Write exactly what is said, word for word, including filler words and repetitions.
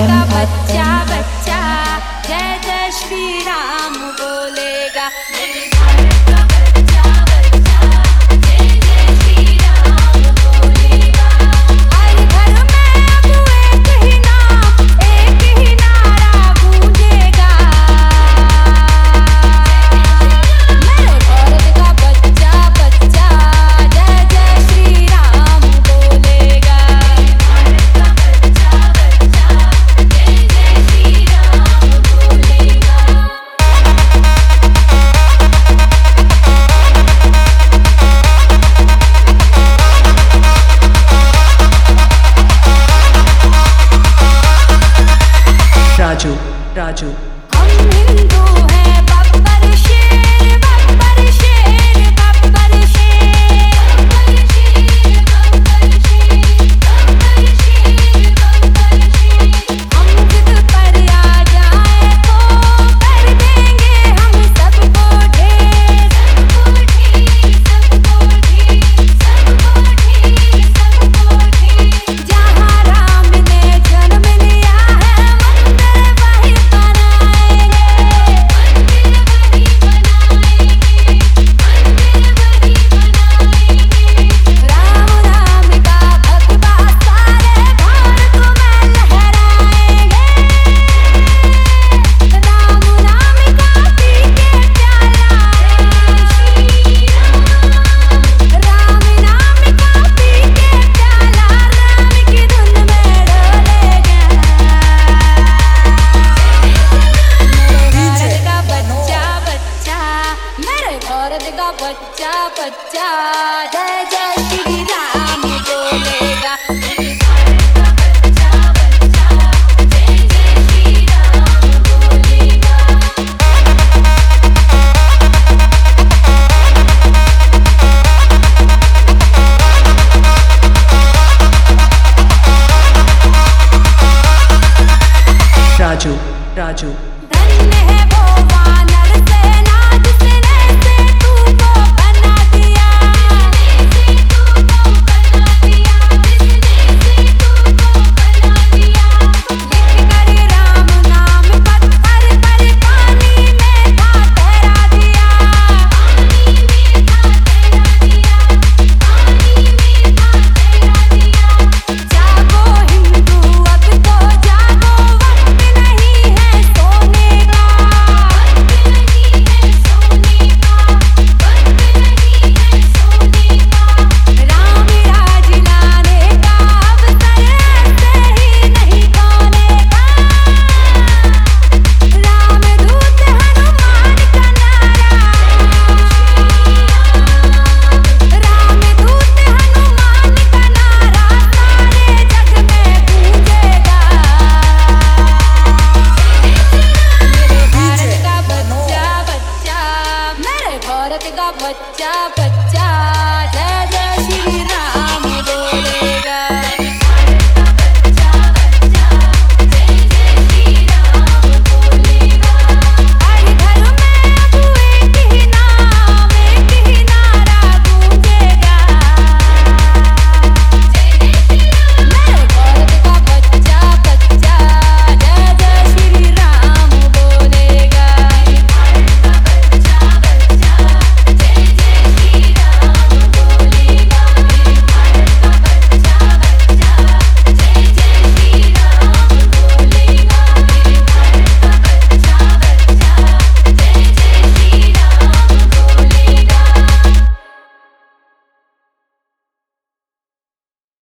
का बच्चा बच्चा जय जय श्री राम बोलेगा। मेरे भारत का बच्चा बच्चा जय जय श्री राम बोलेगा। हर घर में अब एक ही नाम एक ही नारा गूंजेगा। मेरे भारत का बच्चा बच्चा जय जय श्री राम बोलेगा। मेरे भारत का बच्चा बच्चा जय जय श्री राम बोलेगा। राजू राजू हम हिंदू हैं बब्बर शेर बब्बर शेर बब्बर शेर बब्बर शेर बब्बर शेर बब्बर शेर बब्बर शेर। हम जिद पर आ जाए तो कर देंगे हम सबको ढेर सबको ढेर सबको ढेर सबको ढेर सबको ढेर। जहाँ राम ने जन्म लिया है मंदिर वही बनाएंगे मंदिर वही बनाएंगे मंदिर वही बनाएंगे। राम नाम का भगवा सारे भारत में लहराएंगे। राम नाम का पी के प्याला श्री राम। राम नाम का पी के प्याला राम की धुन में डोलेगा। मेरे भारत का बच्चा बच्चा मेरे भारत का बच्चा बच्चा जय जय श्री राम बोलेगा। मेरे भारत का बच्चा बच्चा जय जय श्री राम बोलेगा। राजू राजू धन्य है